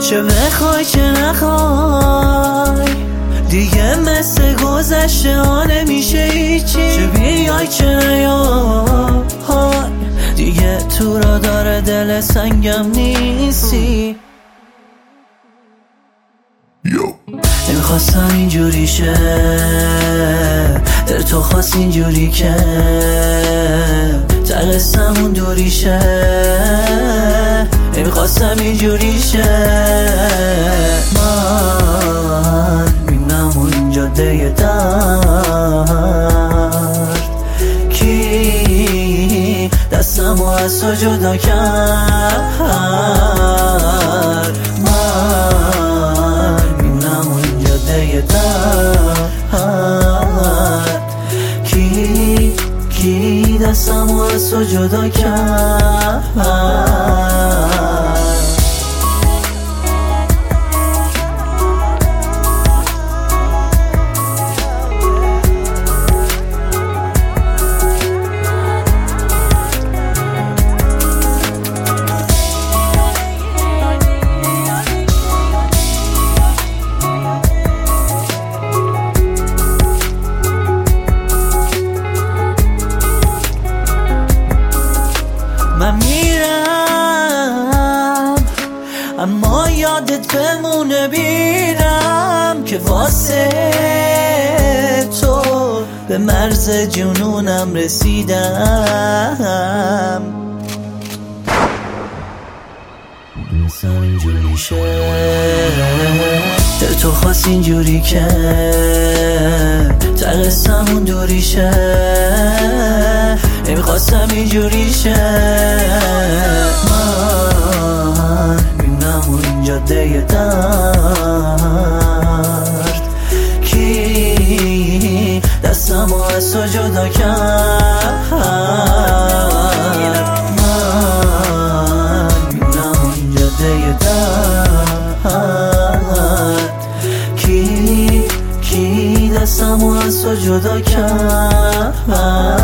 چه بخوای چه نخوای دیگه مثل گذشته ها نمیشه هیچی. چه بیای چه نیای دیگه تو را داره دل سنگم نیستی. نمیخواستم اینجوری شه، دل تو خواست اینجوری که تقصم اون دوری شه. نمیخواستم اینجوری شه. من میمونم اون جاده درد، کی دستمو از تو جدا کرد. من میمونم اون جاده درد، کی دستمو از تو جدا کرد. من میرم اما یادت بمونه، بیرم که واسه تو به مرز جنونم رسیدم. مثل اینجوری شه، دل تو خواست اینجوری که تقصم اون دوری شه. نمیخواستم اینجوری شه. من میمونم اون جاده درد، کی دستمو از تو جدا کرد. من میمونم اون جاده درد، کی دستمو از تو جدا کرد.